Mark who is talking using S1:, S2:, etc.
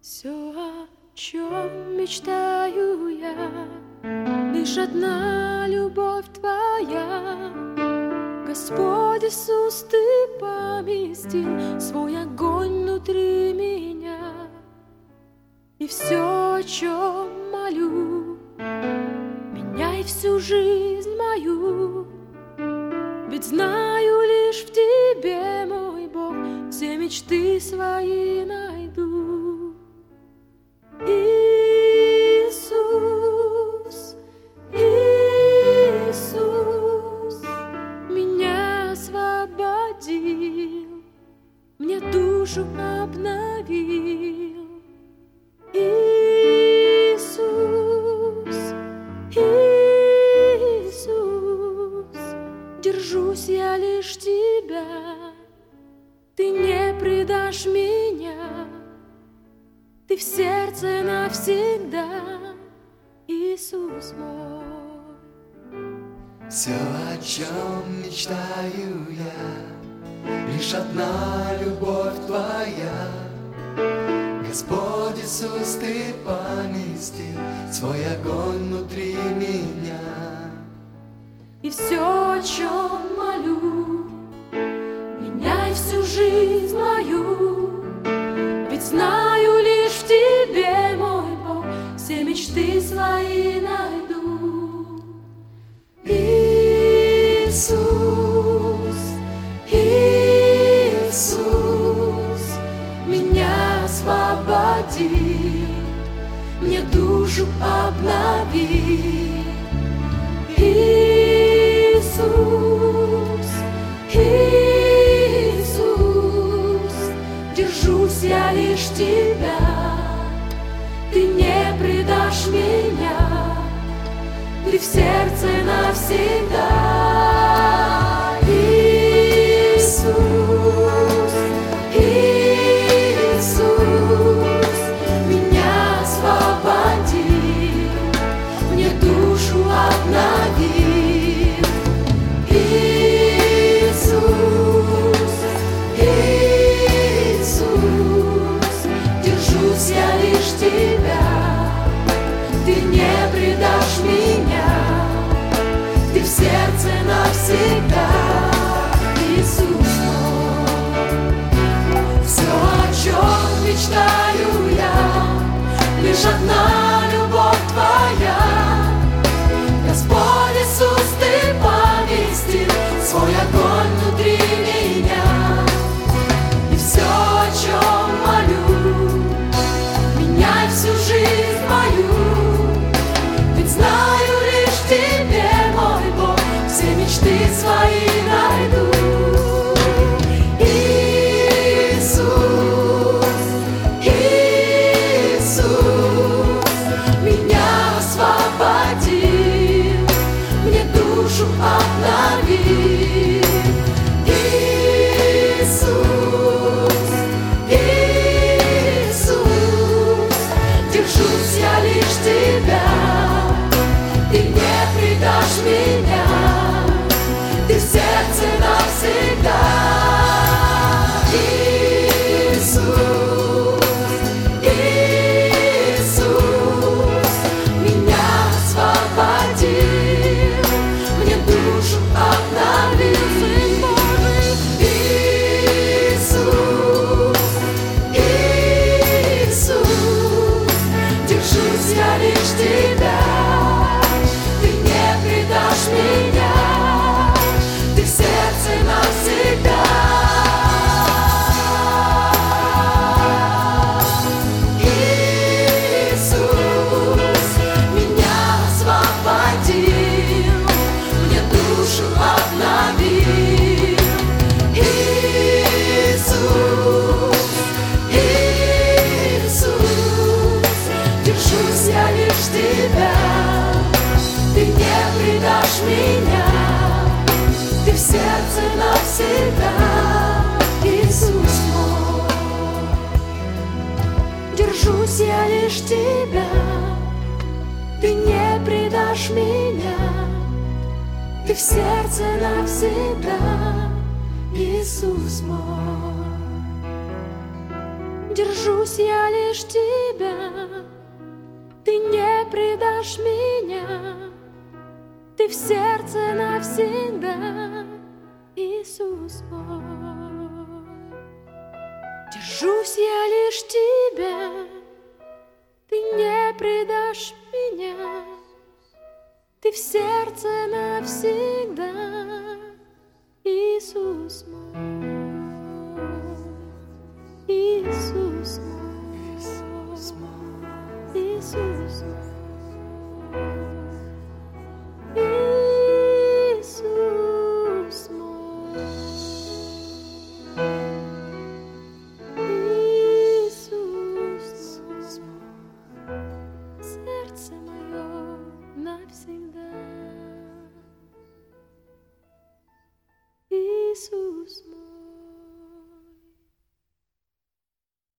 S1: Все, о чем мечтаю я, лишь одна любовь Твоя. Господь Иисус, Ты поместил свой огонь внутри меня. И все, о чем молю, меняй всю жизнь мою. Ведь знаю, лишь в Тебе, мой Бог, все мечты свои найду. Иисус, Иисус, меня освободил, мне душу обновил. Иисус, Иисус, держусь я лишь Тебя, Ты не предашь меня. Ты в сердце навсегда, Иисус мой.
S2: Все, о чем мечтаю я, лишь одна любовь Твоя. Господь Иисус, Ты поместил свой огонь внутри меня.
S1: И все, о чем молю, меняй всю жизнь мою. Ведь знаю, лишь в Тебе, мой Бог, все мечты свои найду. Иисус, Иисус, меня освободил, мне душу обновил. Иисус, Иисус, держусь я лишь Тебя, Ты не предашь меня, Ты в сердце навсегда. Иисус, Иисус, меня освободил, мне душу обновил. Иисус, Иисус, держусь я лишь Тебя, Ты не предашь меня, Ты в сердце навсегда, Иисус мой. Все, о чем мечтаю я, лишь одна любовь Твоя. Господь Иисус, Ты поместил свой огонь внутри меня. И все, о чем молю, меняй всю жизнь мою. Ведь знаю, лишь в Тебе, мой Бог, все мечты свои найду. Иисус, Иисус, меня освободил, мне душу обновил. Иисус, Иисус, держусь я лишь Тебя, Ты не предашь меня, Ты в сердце навсегда. Иисус, Иисус, меня освободил, мне душу обновил. Иисус, Иисус, держусь я лишь Тебя, Ты не предашь меня, Ты в сердце навсегда. Иисус, меня освободил, мне душу обновил. Иисус, Иисус, держусь я лишь Тебя, Ты не предашь меня, Ты в сердце навсегда, Иисус мой. Держусь я лишь Тебя, Ты не предашь меня, Ты в сердце навсегда, Иисус мой. Держусь я лишь тебя, ты не предашь меня, ты в сердце навсегда, Иисус мой. Держусь я лишь тебя, ты не предашь меня, ты в сердце навсегда, Иисус мой, Иисус мой.